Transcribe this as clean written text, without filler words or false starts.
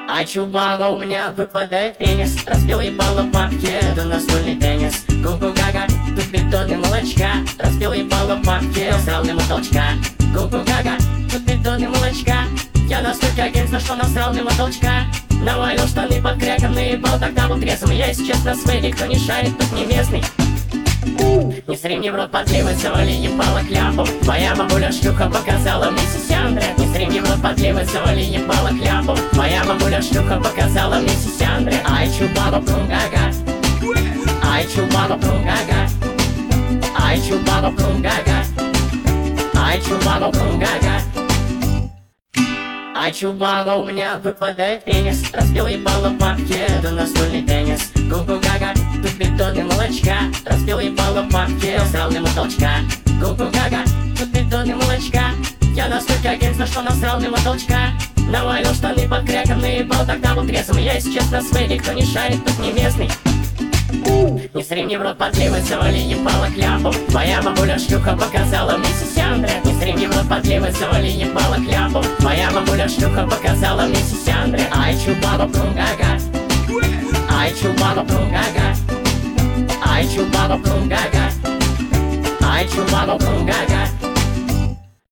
А чубала у меня выпадает пенис, разбил ебало в бабке, это настольный теннис. Гугу-гага, тут бетонный молочка, разбил ебало в бабке, срал мимо толчка. Гугу-гага, тут бетонный молочка, я настолько агентство, что насрал мимо толчка. Навалил штаны под кряком, наебал, тогда был трезвым. Я, если честно, свой, никто не шарит, тут не местный. Не стрим в рот подливать, завали ебало кляпом. Твоя бабуля шлюха показала мне сисяндры. Не стрим в рот подливать, завали ебало кляпом. Твоя бабуля шлюха показала мне сисяндры. Ай, чубала прунгага, ай, чубала прунгага, ай, чубала прунгага, ай, чубала прунгага. А чубала у меня выпадает пенис, разбил ебало в бабке, это настольный теннис. Гугу-гага, тут бетонный молочка, разбил ебало в бабке, срал мимо толчка. Гугу-гага, тут бетонный молочка, я настолько агентство, что насрал мимо толчка. Навалил штаны под кряком, наебал, тогда был трезвым. Я, если честно, свой, никто не шарит, тут не местный. Не стрим в рот подливать, завали ебало кляпом. Твоя бабуля шлюха показала мне сисяндры. Не стрим в рот подливать, завали ебало кляпом. Твоя бабуля шлюха показала мне сисяндры. Ай, чубала прунгага, ай, чубала прунгага, ай, чубала прунгага, ай, чубала прунгага.